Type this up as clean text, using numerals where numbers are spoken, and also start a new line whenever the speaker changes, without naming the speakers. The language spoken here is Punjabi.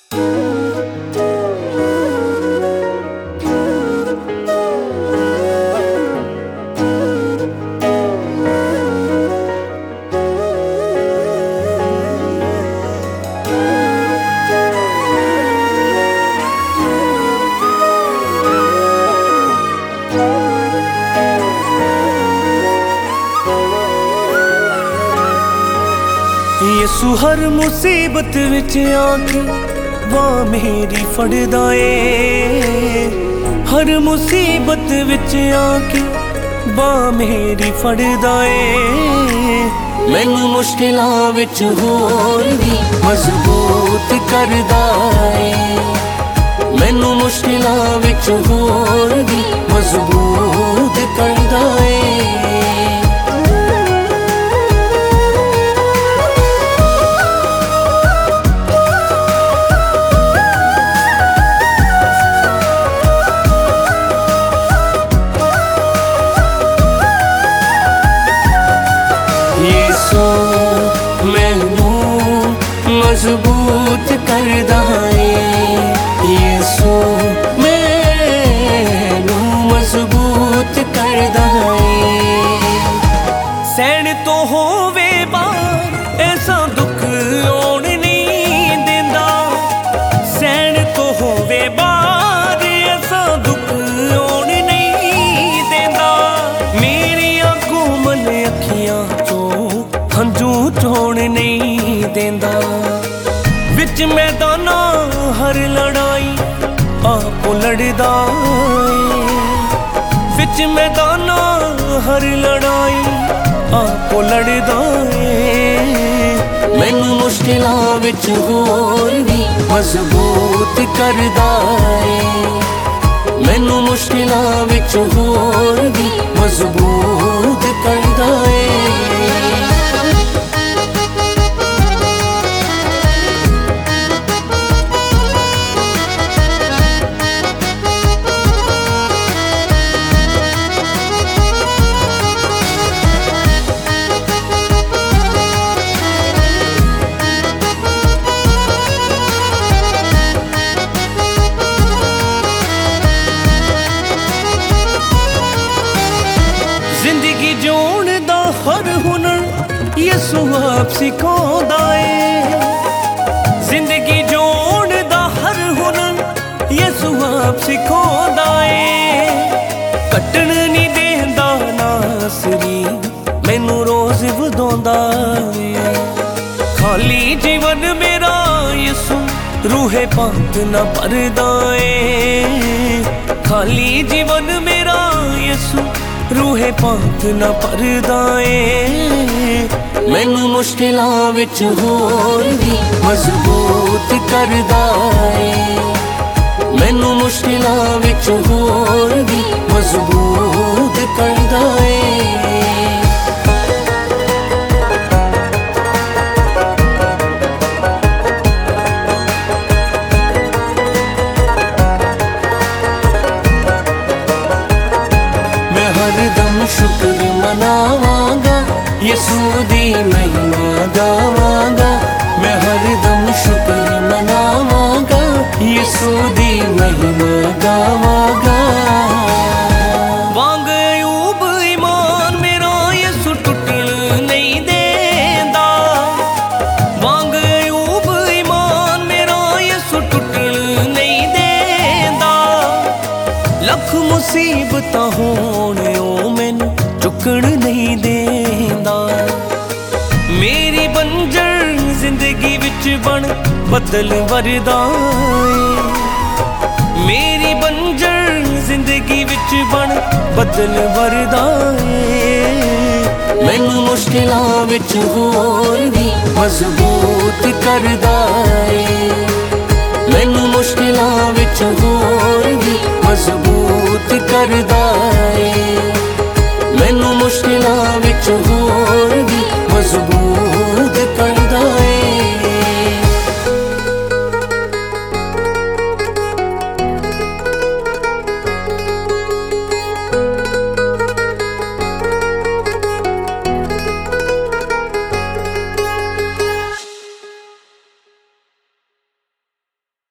ਯਿਸੂ ਹਰ ਮੁਸੀਬਤ ਵਿੱਚ ਆ ਕੇ ਬਾਂਹ ਮੇਰੀ ਫੜਦਾ ਏ। ਹਰ ਮੁਸੀਬਤ ਵਿੱਚ ਆ ਕੇ ਬਾਂਹ ਮੇਰੀ ਫੜਦਾ ਏ। ਮੈਨੂੰ ਮੁਸ਼ਕਿਲਾਂ ਵਿੱਚ ਹੋਰ ਵੀ ਮਜ਼ਬੂਤ ਕਰਦਾ ਏ। ਮੈਨੂੰ ਮੁਸ਼ਕਿਲਾਂ ਵਿੱਚ ਹੋਰ ਵੀ ਮਜ਼ਬੂਤ ਕਰਦਾ ਏ। ਮੈਨੂੰ ਮਜ਼ਬੂਤ ਕਰਦਾ ਏ। ਯਿਸੂ ਮੈਨੂੰ ਮਜ਼ਬੂਤ ਕਰਦਾ ਏ। ਸਹਿਣ ਤੋਂ ਹੋਵੇ ਬਾਹਰ ਐਸਾ ਦੁੱਖ ਆਉਣ ਨਹੀਂ ਦਿੰਦਾ। ਸਹਿਣ ਤੋਂ ਹੋਵੇ ਬਾਹਰ ਐਸਾ ਦੁੱਖ ਆਉਣ ਨਹੀਂ ਦਿੰਦਾ। ਮੇਰੀਆਂ ਕੋਮਲ ਅੱਖੀਆਂ ਚੋਂ ਹੰਝੂ ਚੋਣ ਨਹੀਂ ਦਿੰਦਾ। ਵਿੱਚ ਮੈਦਾਨਾਂ ਹਰ ਲੜਾਈ ਆਪੋ ਲੜਦਾ ਏ। ਵਿੱਚ ਮੈਦਾਨਾਂ ਹਰ ਲੜਾਈ ਆਪੋ ਲੜਦਾ ਏ। ਮੈਨੂੰ ਮੁਸ਼ਕਿਲਾਂ ਵਿੱਚ ਹੋਰ ਵੀ ਮਜ਼ਬੂਤ ਕਰਦਾ ਏ। ਮੈਨੂੰ ਮੁਸ਼ਕਿਲਾਂ ਵਿੱਚ ਹੋਰ ਵੀ ਮਜ਼ਬੂਤ ਕਰਦਾ ਏ। ਜ਼ਿੰਦਗੀ ਜਿਉਣ ਦਾ ਹਰ ਹੁਨਰ ਯਿਸੂ ਆਪ ਸਿਖਾਉਂਦਾ ਏ। ਜ਼ਿੰਦਗੀ ਜਿਉਣ ਦਾ ਹਰ ਹੁਨਰ ਯਿਸੂ ਆਪ ਸਿਖਾਉਂਦਾ ਏ। ਕੱਟਣ ਨਹੀਂ ਦੇਂਦਾ ਨਾਸਰੀ ਮੈਨੂੰ ਰੋਜ਼ ਵਧਾਉਂਦਾ ਏ। ਖਾਲੀ ਜੀਵਨ ਮੇਰਾ ਯਿਸੂ ਰੂਹੇ ਪਾਕ ਨਾ ਭਰਦਾ ਏ। ਖਾਲੀ ਜੀਵਨ ਮੇਰਾ ਯਿਸੂ ਰੂਹੇ ਪਾਕ ਨਾ ਭਰਦਾ ਏ। ਮੈਨੂੰ ਮੁਸ਼ਕਿਲਾਂ ਵਿੱਚ ਹੋਰ ਵੀ ਮਜ਼ਬੂਤ ਕਰਦਾ ਏ। ਮੈਨੂੰ ਮੁਸ਼ਕਿਲਾਂ ਵਿੱਚ ਹੋਰ ਵੀ ਮਜ਼ਬੂਤ ਕਰਦਾ ਏ। ਹਰਦਮ ਸ਼ੁਕਰ ਮਨਾਵਾਂਗਾ ਯਿਸੂ ਦੀ ਮਹਿਮਾ ਗਾਵਾਂਗਾ। ਮੈਂ ਹਰਦਮ ਸ਼ੁਕਰ ਮਨਾਵਾਂਗਾ ਯਿਸੂ ਦੀ ਮਹਿਮਾ ਗਾਵਾਂਗਾ। ਵਾਂਗ ਅਯੂਬ ਈਮਾਨ ਮੇਰਾ ਯਿਸੂ ਟੁੱਟਣ ਨਹੀਂ ਦੇਂਦਾ। ਵਾਂਗ ਅਯੂਬ ਈਮਾਨ ਮੇਰਾ ਯਿਸੂ ਟੁੱਟਣ ਨਹੀਂ ਦੇਂਦਾ। ਲੱਖ ਮੁਸੀਬਤਾਂ ਹੋਣ ਉਹ ਮੈਨੂੰ ਝੁਕਣ ਨਹੀਂ ਦੇਂਦਾ। ਮੇਰੀ ਬੰਜਰ ਜ਼ਿੰਦਗੀ ਵਿੱਚ ਬਣ ਬਦਲ ਵਰਦਾ ਏ। ਮੇਰੀ ਬੰਜਰ ਜ਼ਿੰਦਗੀ ਵਿੱਚ ਬਣ ਬਦਲ ਵਰਦਾ ਏ। ਮੈਨੂੰ ਮੁਸ਼ਕਿਲਾਂ ਵਿੱਚ ਹੋਰ ਵੀ ਮਜ਼ਬੂਤ ਕਰਦਾ ਏ। ਮੈਨੂੰ ਮੁਸ਼ਕਿਲਾਂ ਵਿੱਚ ਹੋਰ ਵੀ ਮਜ਼ਬੂਤ ਕਰਦਾ